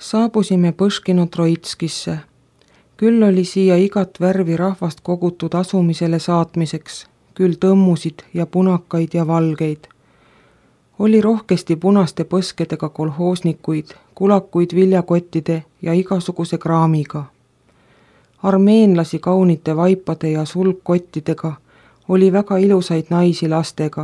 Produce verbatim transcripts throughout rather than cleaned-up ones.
Saabusime Põškino Troitskisse. Küll oli siia igat värvi rahvast kogutud asumisele saatmiseks, küll tõmmusid ja punakaid ja valgeid. Oli rohkesti punaste põskedega kolhoosnikuid, kulakuid viljakottide ja igasuguse kraamiga. Armeenlasi kaunite vaipade ja sulgkottidega, oli väga ilusaid naisi lastega.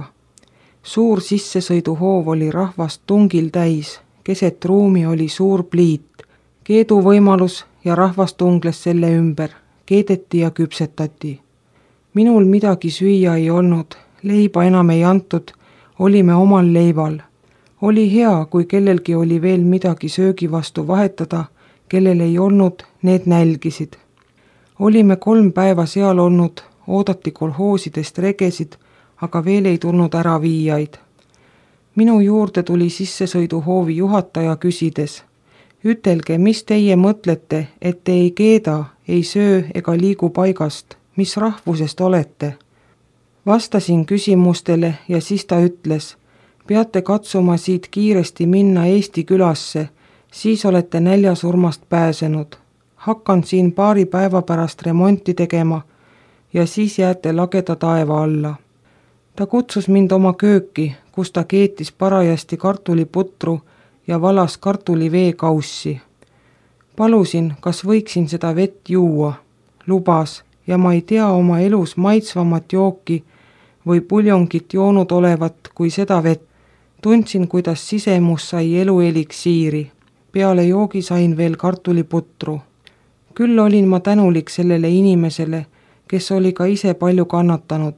Suur sissesõiduhoov oli rahvast tungil täis, keset ruumi oli suur pliit, keedu võimalus ja rahvas tungles selle ümber, keedeti ja küpsetati. Minul midagi süüa ei olnud, leiba enam ei antud, olime omal leival. Oli hea, kui kellelgi oli veel midagi söögi vastu vahetada, kellel ei olnud, need nälgisid. Olime kolm päeva seal olnud, oodati kolhoosidest regesid, aga veel ei tulnud ära viijaid. Minu juurde tuli sissesõiduhoovi juhataja küsides, ütelge, mis teie mõtlete, et te ei keeda, ei söö ega liigu paigast, mis rahvusest olete? Vastasin küsimustele ja siis ta ütles, peate katsuma siit kiiresti minna Eesti külasse, siis olete näljasurmast pääsenud. Hakkan siin paari päeva pärast remonti tegema ja siis jääte lageda taeva alla. Ta kutsus mind oma kööki, kus ta keetis parajasti kartuliputru ja valas kartuliveekaussi. Palusin, kas võiksin seda vett juua. Lubas ja ma ei tea oma elus maitsvamat jooki või puljongit joonud olevat kui seda vett. Tundsin, kuidas sisemus sai elu eliksiiri. Peale joogi sain veel kartuliputru. Küll olin ma tänulik sellele inimesele, kes oli ka ise palju kannatanud.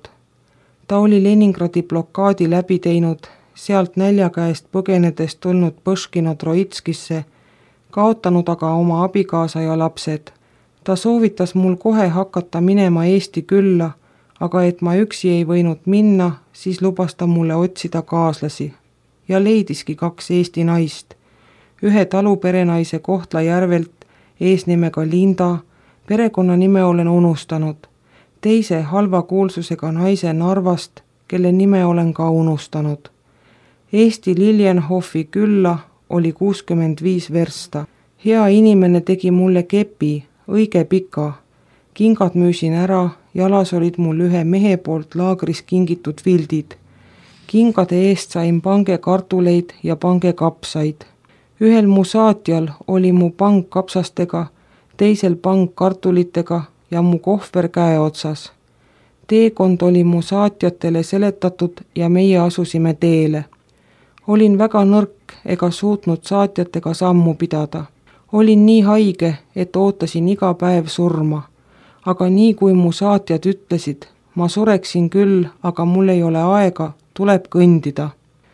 Ta oli Leningradi blokaadi läbi teinud, sealt näljakäest põgenedes tulnud Põškino Troitskisse, kaotanud aga oma abikaasa ja lapsed. Ta soovitas mul kohe hakata minema Eesti külla, aga et ma üksi ei võinud minna, siis lubas ta mulle otsida kaaslasi. Ja leidiski kaks Eesti naist. Ühe taluperenaise Kohtla-Järvelt, eesnimega Linda, perekonna nime olen unustanud. Teise halva kuulsusega naise Narvast, kelle nime olen ka unustanud. Eesti Liljenhofi külla oli kuuskümmend viis versta. Hea inimene tegi mulle kepi, õige pika. Kingad müüsin ära, jalas olid mul ühe mehe poolt laagris kingitud vildid. Kingade eest sain pange kartuleid ja pange kapsaid. Ühel mu saatjal oli mu pank kapsastega, teisel pank kartulitega ja mu kohver käe otsas. Teekond oli mu saatjatele seletatud ja meie asusime teele. Olin väga nõrk ega suutnud saatjatega sammu pidada. Olin nii haige, et ootasin iga päev surma. Aga nii kui mu saatjad ütlesid, ma sureksin küll, aga mul ei ole aega, tuleb kõndida.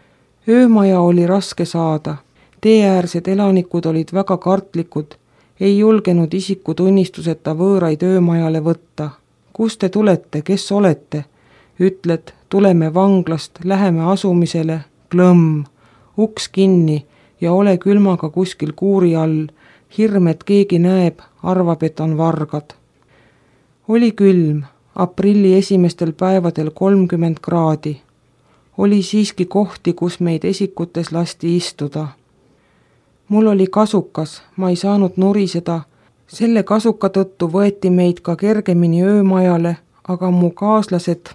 Öömaja oli raske saada. Teeäärsed elanikud olid väga kartlikud, ei julgenud isikutunnistuseta võõraid öömajale võtta. Kus te tulete, kes olete? Ütled, tuleme vanglast, läheme asumisele, klõmm, uks kinni ja ole külmaga kuskil kuuri all, hirm, et keegi näeb, arvab, et on vargad. Oli külm, aprilli esimestel päevadel kolmkümmend kraadi. Oli siiski kohti, kus meid esikutes lasti istuda. Mul oli kasukas, ma ei saanud nuriseda, selle kasuka tõttu võeti meid ka kergemini öömajale, aga mu kaaslased,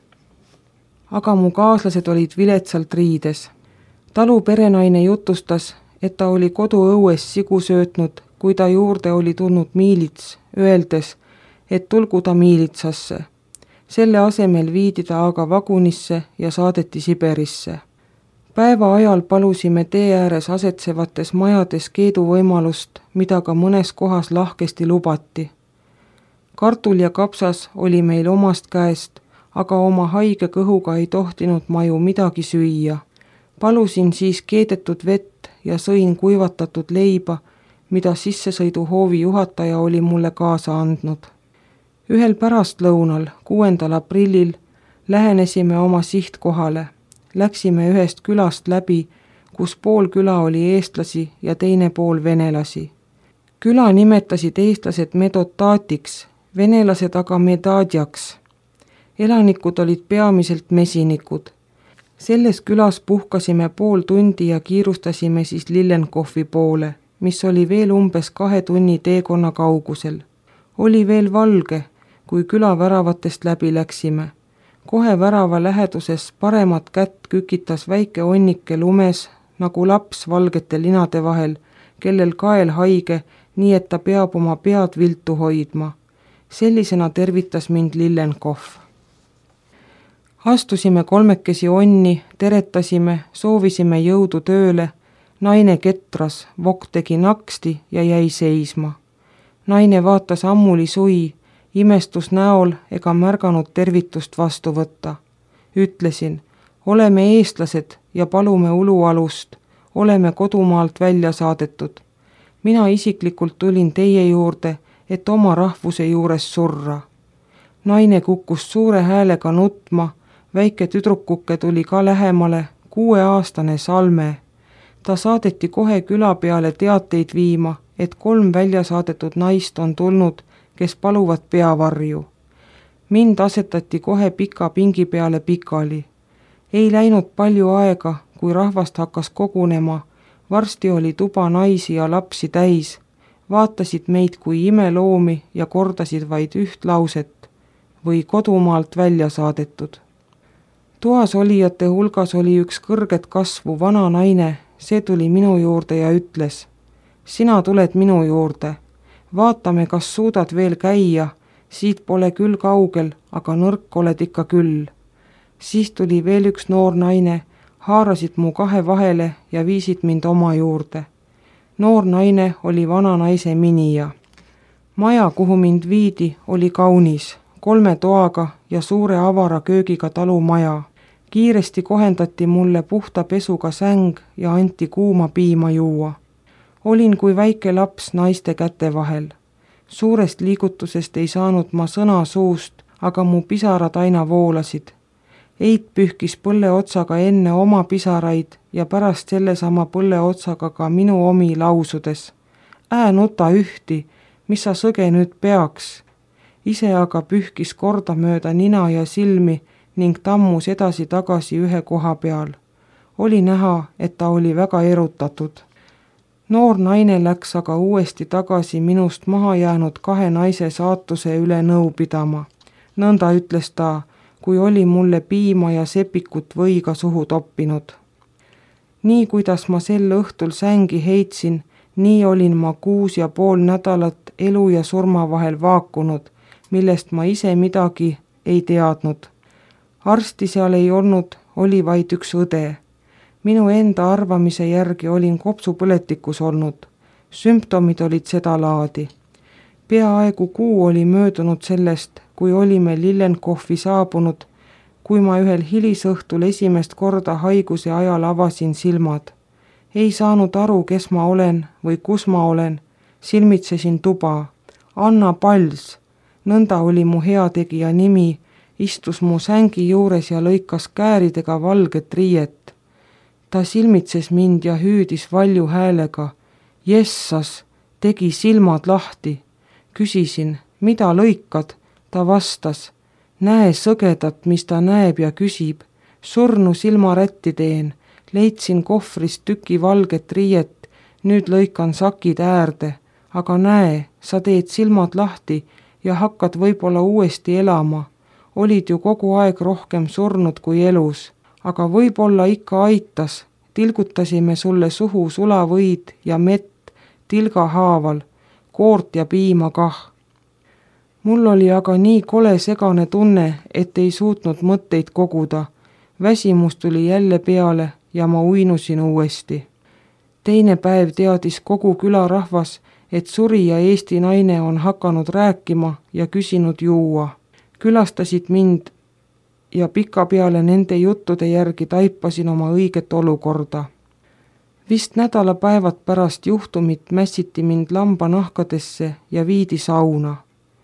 aga mu kaaslased olid viletsalt riides. Taluperenaine jutustas, et ta oli koduõues sigu söötnud, kui ta juurde oli tulnud miilits, öeldes, et tulgu ta miilitsasse. Selle asemel viidi ta aga vagunisse ja saadeti Siberisse. Päeva ajal palusime tee ääres asetsevates majades keedu võimalust, mida ka mõnes kohas lahkesti lubati. Kartul ja kapsas oli meil omast käest, aga oma haige kõhuga ei tohtinud ma ju midagi süüa. Palusin siis keedetud vett ja sõin kuivatatud leiba, mida sissesõiduhoovi juhataja oli mulle kaasa andnud. Ühel pärastlõunal, kuuendal aprillil, lähenesime oma sihtkohale. Läksime ühest külast läbi, kus pool küla oli eestlasi ja teine pool venelasi. Küla nimetasid eestlased Medotaatiks, venelased aga Medadjaks. Elanikud olid peamiselt mesinikud. Selles külas puhkasime pool tundi ja kiirustasime siis Liljenkofi poole. mis oli veel umbes kahe tunni teekonna kaugusel. Oli veel valge, kui küla väravatest läbi läksime. Kohe värava läheduses paremat kätt kükitas väike onnike lumes nagu laps valgete linade vahel, kellel kael haige, nii et ta peab oma pead viltu hoidma. Sellisena tervitas mind Lillenkopf. Astusime kolmekesi onni, teretasime, soovisime jõudu tööle. Naine ketras, vokk tegi naksti ja jäi seisma. Naine vaatas ammuli sui, imestus näol ega märganud tervitust vastu võtta. Ütlesin, oleme eestlased ja palume ulualust, oleme kodumaalt välja saadetud. Mina isiklikult tulin teie juurde, et oma rahvuse juures surra. Naine kukkus suure häälega nutma, väike tüdrukuke tuli ka lähemale, kuueaastane Salme. Ta saadeti kohe küla peale teateid viima, et kolm välja saadetud naist on tulnud, kes paluvad peavarju. Mind asetati kohe pika pingi peale pikali. Ei läinud palju aega, kui rahvast hakkas kogunema, varsti oli tuba naisi ja lapsi täis, vaatasid meid kui imeloomi ja kordasid vaid üht lauset või kodumaalt välja saadetud. Toas olijate hulgas oli üks kõrget kasvu vana naine, see tuli minu juurde ja ütles, sina tuled minu juurde, vaatame, kas suudad veel käia, siit pole küll kaugel, aga nõrk oled ikka küll. Siis tuli veel üks noor naine, haarasid mu kahe vahele ja viisid mind oma juurde. Noor naine oli vana naise minija. Maja, kuhu mind viidi, oli kaunis, kolme toaga ja suure avara köögiga talumaja. Kiiresti kohendati mulle puhta pesuga säng ja anti kuuma piima juua. Olin kui väike laps naiste käte vahel. Suurest liigutusest ei saanud ma sõna suust, aga mu pisarad aina voolasid. Eit pühkis põlle otsaga enne oma pisaraid ja pärast sellesama põlle otsaga ka minu omi lausudes. Ää nuta ühti, mis sa sõge nüüd peaks. Ise aga pühkis korda mööda nina ja silmi ning tammus edasi-tagasi ühe koha peal. Oli näha, et ta oli väga erutatud. Noor naine läks aga uuesti tagasi minust maha jäänud kahe naise saatuse üle nõu pidama. Nõnda ütles ta, kui oli mulle piima ja sepikut võiga suhu toppinud. Nii kuidas ma sel õhtul sängi heitsin, nii olin ma kuus ja pool nädalat elu ja surma vahel vaakunud, millest ma ise midagi ei teadnud. Arsti seal ei olnud, oli vaid üks õde. Minu enda arvamise järgi olin kopsupõletikus olnud. Sümptomid olid seda laadi. Peaaegu kuu oli möödunud sellest, kui olime Lillenkopfi saabunud, kui ma ühel hilisõhtul esimest korda haiguse ajal avasin silmad. Ei saanud aru, kes ma olen või kus ma olen. Silmitsesin tuba. Anna Pals, nõnda oli mu heategija nimi, istus mu sängi juures ja lõikas kääridega valget riiet. Ta silmitses mind ja hüüdis valju häälega. Jessas, tegi silmad lahti. Küsisin, mida lõikad? Ta vastas, näe sõgedat, mis ta näeb ja küsib. Surnu silmarätti teen, leidsin kohvrist tüki valget riiet, nüüd lõikan sakid äärde. Aga näe, sa teed silmad lahti ja hakkad võib-olla uuesti elama. Olid ju kogu aeg rohkem surnud kui elus. Aga võib-olla ikka aitas, tilgutasime sulle suhu sulavõid ja mett tilga haaval, koort ja piima kah. Mul oli aga nii kole segane tunne, et ei suutnud mõtteid koguda. Väsimus tuli jälle peale ja ma uinusin uuesti. Teine päev teadis kogu külarahvas, et suri ja Eesti naine on hakanud rääkima ja küsinud juua. Külastasid mind ja pikapeale nende juttude järgi taipasin oma õiget olukorda. Vist nädalapäevad pärast juhtumit mässiti mind lambanahkadesse ja viidi sauna.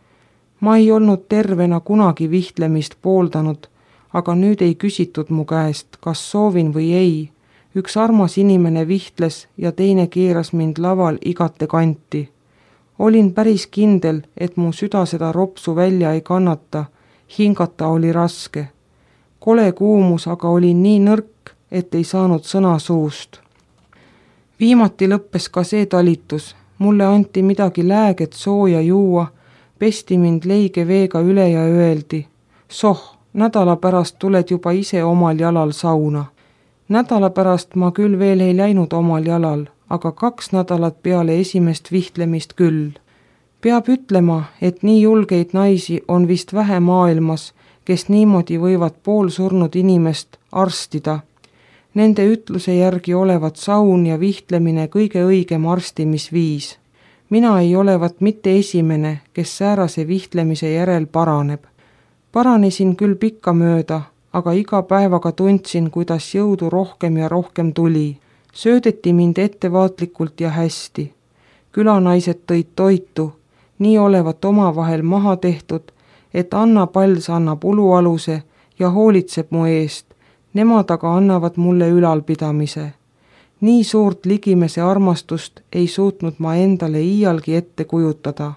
Ma ei olnud tervena kunagi vihtlemist pooldanud, aga nüüd ei küsitud mu käest, kas soovin või ei. Üks armas inimene vihtles ja teine keeras mind laval igate kanti. Olin päris kindel, et mu süda seda ropsu välja ei kannata, hingata oli raske. Kole kuumus aga oli nii nõrk, et ei saanud sõna suust. Viimati lõppes ka see talitus, mulle anti midagi lääget sooja juua, pesti mind leige veega üle ja öeldi, soh, nädala pärast tuled juba ise omal jalal sauna. Nädala pärast ma küll veel ei läinud omal jalal, aga kaks nädalat peale esimest vihtlemist küll. Peab ütlema, et nii julgeid naisi on vist vähe maailmas, kes niimoodi võivad poolsurnud inimest arstida. Nende ütluse järgi olevat saun ja vihtlemine kõige õigem arstimisviis. Mina ei olevat mitte esimene, kes säärase vihtlemise järel paraneb. Paranesin küll pikka mööda, aga iga päevaga tundsin, kuidas jõudu rohkem ja rohkem tuli. Söödeti mind ettevaatlikult ja hästi. Külanaised tõid toitu, nii olevat omavahel maha tehtud, et Anna Pals annab ulualuse ja hoolitseb mu eest. Nemad aga annavad mulle ülalpidamise. Nii suurt ligimese armastust ei suutnud ma endale iialgi ette kujutada.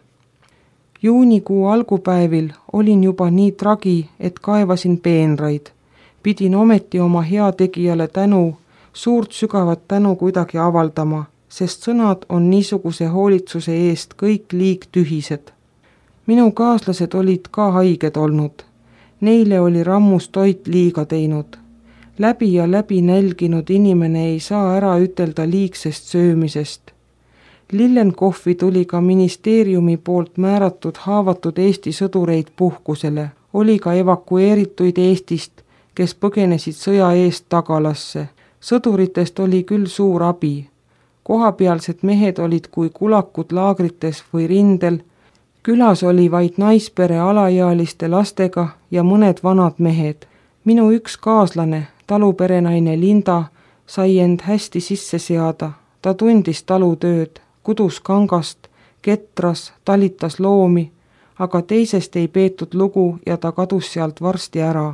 Juunikuu algupäevil olin juba nii tragi, et kaevasin peenraid. Pidin ometi oma heategijale tänu, suurt sügavat tänu kuidagi avaldama, sest sõnad on niisuguse hoolitsuse eest kõik liig tühised. Minu kaaslased olid ka haiged olnud. Neile oli rammus toit liiga teinud. Läbi ja läbi nälginud inimene ei saa ära ütelda liigsest söömisest. Lillenkoffi tuli ka ministeeriumi poolt määratud haavatud Eesti sõdureid puhkusele. Oli ka evakueerituid Eestist, kes põgenesid sõja eest tagalasse. Sõduritest oli küll suur abi. Kohapealsed mehed olid kui kulakud laagrites või rindel. Külas oli vaid naispere alaealiste lastega ja mõned vanad mehed. Minu üks kaaslane, taluperenaine Linda, sai end hästi sisse seada. Ta tundis talutööd, kudus kangast, ketras, talitas loomi, aga teisest ei peetud lugu ja ta kadus sealt varsti ära.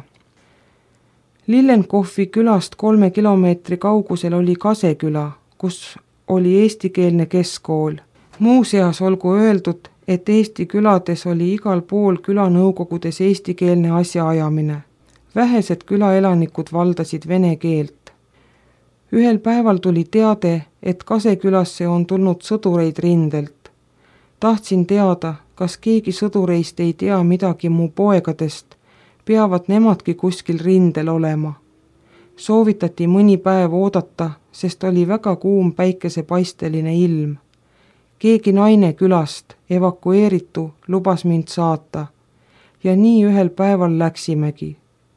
Lillenkoffi külast kolme kilomeetri kaugusel oli Kaseküla, kus oli eestikeelne keskkool. Muuseas olgu öeldud, et Eesti külades oli igal pool külanõukogudes eestikeelne asjaajamine. Vähesed külaelanikud valdasid vene keelt. Ühel päeval tuli teade, et Kasekülasse on tulnud sõdureid rindelt. Tahtsin teada, kas keegi sõdureist ei tea midagi mu poegadest, peavad nemadki kuskil rindel olema. Soovitati mõni päev oodata, sest oli väga kuum päikesepaisteline ilm. Keegi naine külast, evakueeritu, lubas mind saata ja nii ühel päeval läksimegi.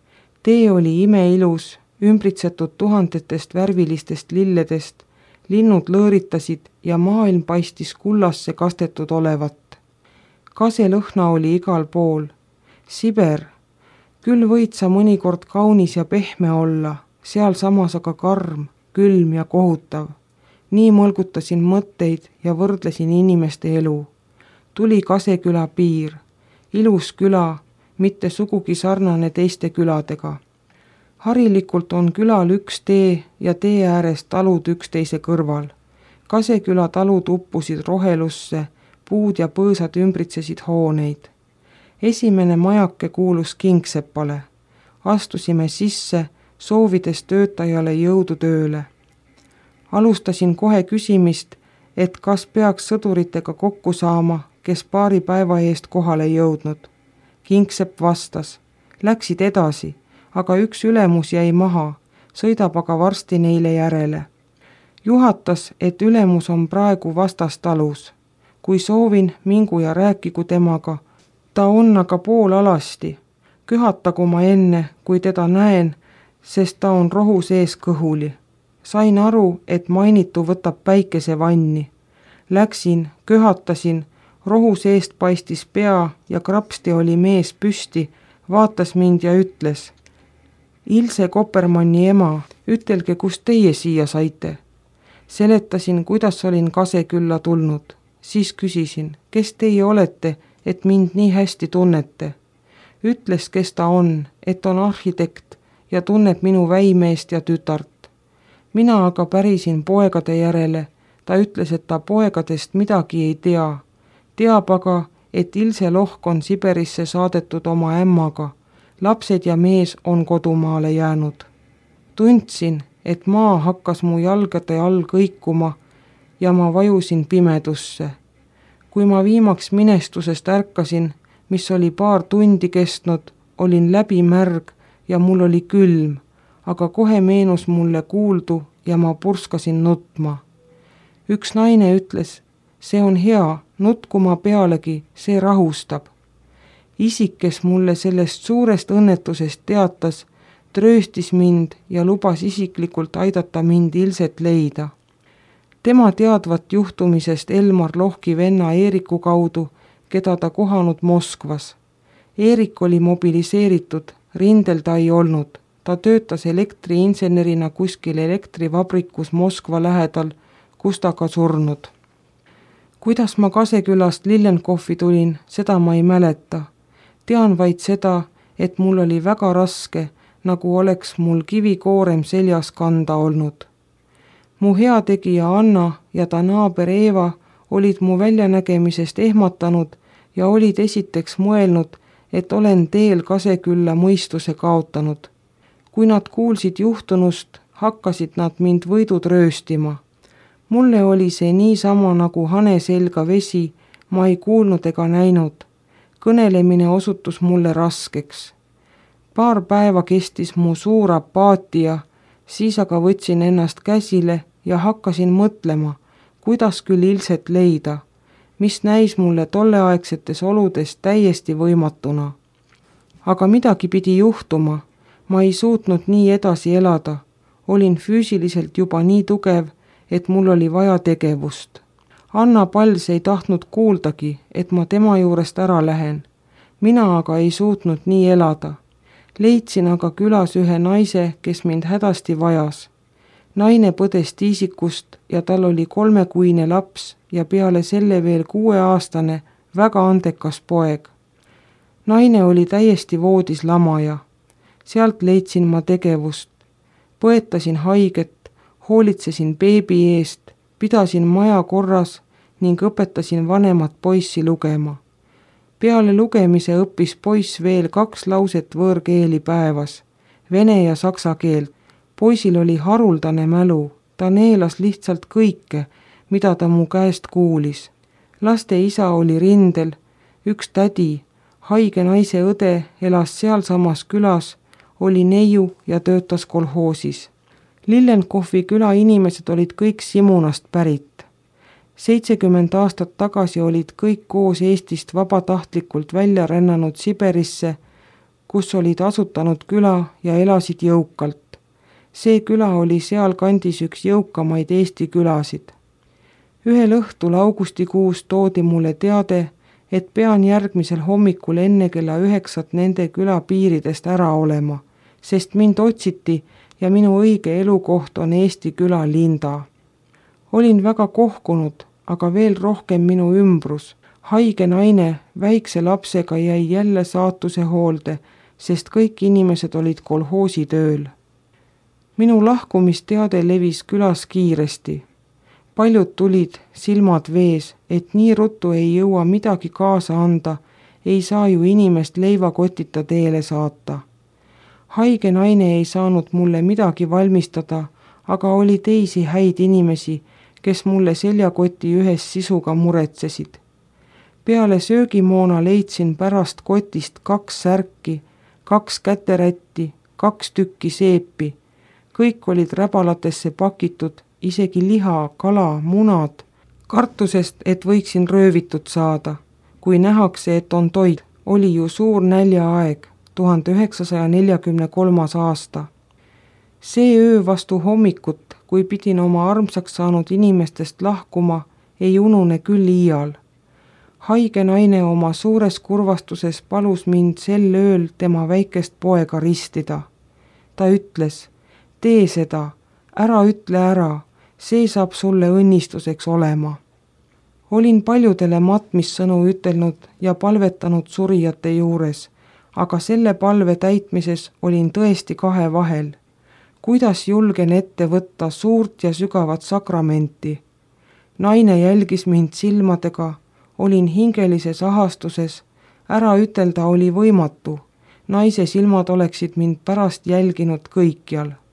Tee oli imeilus, ümbritsetud tuhandetest värvilistest lilledest, linnud lõõritasid ja maailm paistis kullasse kastetud olevat. Kase lõhna oli igal pool. Siber, küll võid sa mõnikord kaunis ja pehme olla, seal samas aga karm, külm ja kohutav. Nii mõlgutasin mõtteid ja võrdlesin inimeste elu. Tuli Kaseküla piir, ilus küla, mitte sugugi sarnane teiste küladega. Harilikult on külal üks tee ja tee ääres talud üksteise kõrval. Kaseküla talud uppusid rohelusse, puud ja põõsad ümbritsesid hooneid. Esimene majake kuulus Kingsepale. Astusime sisse, soovides töötajale jõudu tööle. Alustasin kohe küsimist, et kas peaks sõduritega kokku saama, kes paari päeva eest kohale jõudnud. Kingsepp vastas, läksid edasi, aga üks ülemus jäi maha, sõidab aga varsti neile järele. Juhatas, et ülemus on praegu vastastalus. Kui soovin, mingu ja rääkigu temaga. Ta on aga pool alasti. Köhatagu ma enne, kui teda näen, sest ta on rohu sees kõhuli. Sain aru, et mainitu võtab päikesevanni. Läksin, köhatasin, rohu seest paistis pea ja krapsti oli mees püsti, vaatas mind ja ütles. Ilse Kopermanni ema, ütelge, kust teie siia saite. Seletasin, kuidas olin Kasekülla tulnud. Siis küsisin, kes teie olete, et mind nii hästi tunnete. Ütles, kes ta on, et on arhitekt ja tunneb minu väimeest ja tütart. Mina aga pärisin poegade järele. Ta ütles, et ta poegadest midagi ei tea. Teab aga, et Ilse Lohk on Siberisse saadetud oma ämmaga. Lapsed ja mees on kodumaale jäänud. Tundsin, et maa hakkas mu jalgade all kõikuma ja ma vajusin pimedusse. Kui ma viimaks minestusest ärkasin, mis oli paar tundi kestnud, olin läbi märg ja mul oli külm, aga kohe meenus mulle kuuldu ja ma purskasin nutma. Üks naine ütles, see on hea, nutkuma pealegi, see rahustab. Isik, kes mulle sellest suurest õnnetusest teatas, trööstis mind ja lubas isiklikult aidata mind Ilset leida. Tema teadvat juhtumisest Elmar Lohki venna Eeriku kaudu, keda ta kohanud Moskvas. Eerik oli mobiliseeritud, rindel ta ei olnud. Ta töötas elektriinsenerina kuskil elektrivabrikus Moskva lähedal, kus ta ka surnud. Kuidas ma Kasekülast Lillenkoffi tulin, seda ma ei mäleta. Tean vaid seda, et mul oli väga raske, nagu oleks mul kivikoorem seljas kanda olnud. Mu heategija Anna ja ta naaber Eeva olid mu väljanägemisest ehmatanud ja olid esiteks mõelnud, et olen teel Kasekülla mõistuse kaotanud. Kui nad kuulsid juhtunust, hakkasid nad mind võidud rööstima. Mulle oli see niisama nagu hane selga vesi, ma ei kuulnud ega näinud. Kõnelemine osutus mulle raskeks. Paar päeva kestis mu suur apaatia, siis aga võtsin ennast käsile ja hakkasin mõtlema, kuidas küll Ilset leida, mis näis mulle tolleaegsetes oludes täiesti võimatuna. Aga midagi pidi juhtuma, ma ei suutnud nii edasi elada, olin füüsiliselt juba nii tugev, et mul oli vaja tegevust. Anna Pals ei tahtnud kuuldagi, et ma tema juurest ära lähen. Mina aga ei suutnud nii elada. Leidsin aga külas ühe naise, kes mind hädasti vajas. Naine põdes tiisikust ja tal oli kolmekuine laps ja peale selle veel kuueaastane, väga andekas poeg. Naine oli täiesti voodis lamaja. Sealt leidsin ma tegevust. Põetasin haiget, hoolitsesin beebi eest, pidasin maja korras ning õpetasin vanemat poissi lugema. Peale lugemise õppis poiss veel kaks lauset võõrkeeli päevas, vene ja saksa keelt. Poisil oli haruldane mälu, ta neelas lihtsalt kõike, mida ta mu käest kuulis. Laste isa oli rindel, üks tädi, haige naise õde elas sealsamas külas, oli neiu ja töötas kolhoosis. Lillenkoffi küla inimesed olid kõik Simunast pärit. seitsekümmend aastat tagasi olid kõik koos Eestist vabatahtlikult välja rännanud Siberisse, kus olid asutanud küla ja elasid jõukalt. See küla oli seal kandis üks jõukamaid Eesti külasid. Ühel õhtul augustikuus toodi mulle teade, et pean järgmisel hommikul enne kella üheksat nende küla piiridest ära olema, sest mind otsiti ja minu õige elukoht on Eesti küla Linda. Olin väga kohkunud, aga veel rohkem minu ümbrus. Haige naine väikse lapsega jäi jälle saatuse hoolde, sest kõik inimesed olid kolhoosi tööl. Minu lahkumisteade levis külas kiiresti. Paljud tulid, silmad vees, et nii ruttu ei jõua midagi kaasa anda, ei saa ju inimest leivakotita teele saata. Haige naine ei saanud mulle midagi valmistada, aga oli teisi häid inimesi, kes mulle seljakoti ühes sisuga muretsesid. Peale söögimoona leidsin pärast kotist kaks särki, kaks käterätti, kaks tükki seepi. Kõik olid räbalatesse pakitud, isegi liha, kala, munad. Kartusest, et võiksin röövitud saada. Kui nähakse, et on toit, oli ju suur näljaaeg, tuhande üheksasaja neljakümne kolmas aasta. See öö vastu hommikut, kui pidin oma armsaks saanud inimestest lahkuma, ei unune küll iial. Haige naine oma suures kurvastuses palus mind sel ööl tema väikest poega ristida. Ta ütles, tee seda, ära ütle ära, see saab sulle õnnistuseks olema. Olin paljudele matmissõnu ütelnud ja palvetanud surijate juures, aga selle palve täitmises olin tõesti kahe vahel. Kuidas julgen ette võtta suurt ja sügavat sakramenti? Naine jälgis mind silmadega, olin hingelises ahastuses, ära ütelda oli võimatu. Naise silmad oleksid mind pärast jälginud kõikjal.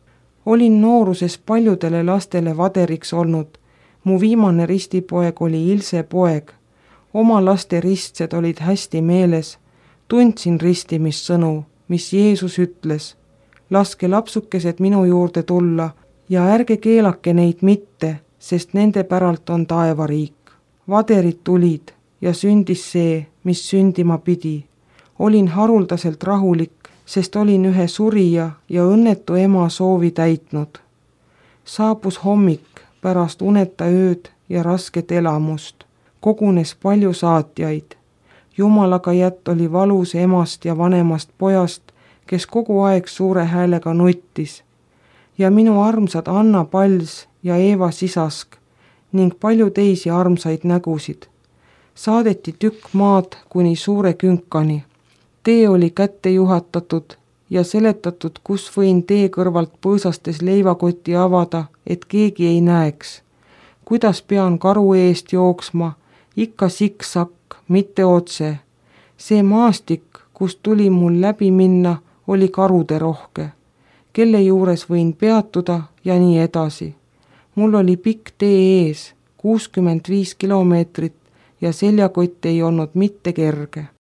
olin nooruses paljudele lastele vaderiks olnud. Mu viimane ristipoeg oli Ilse poeg. Oma laste ristsed olid hästi meeles. Tundsin ristimissõnu, mis Jeesus ütles. Laske lapsukesed minu juurde tulla ja ärge keelake neid mitte, sest nende päralt on taevariik. Vaderid tulid ja sündis see, mis sündima pidi. Olin haruldaselt rahulik, sest olin ühe surija ja õnnetu ema soovi täitnud. Saabus hommik pärast uneta ööd ja rasket elamust. Kogunes palju saatjaid. Jumalaga jätt oli valus emast ja vanemast pojast, kes kogu aeg suure häälega nuttis. Ja minu armsad Anna Pals ja Eeva Sisask ning palju teisi armsaid nägusid. Saadeti tükk maad kuni suure künkani. Tee oli kätte juhatatud ja seletatud, kus võin tee kõrvalt põõsastes leivakoti avada, et keegi ei näeks. Kuidas pean karu eest jooksma, ikka siksak, mitte otse. See maastik, kust tuli mul läbi minna, oli karude rohke. Kelle juures võin peatuda ja nii edasi. Mul oli pikk tee ees, kuuskümmend viis kilomeetrit ja seljakott ei olnud mitte kerge.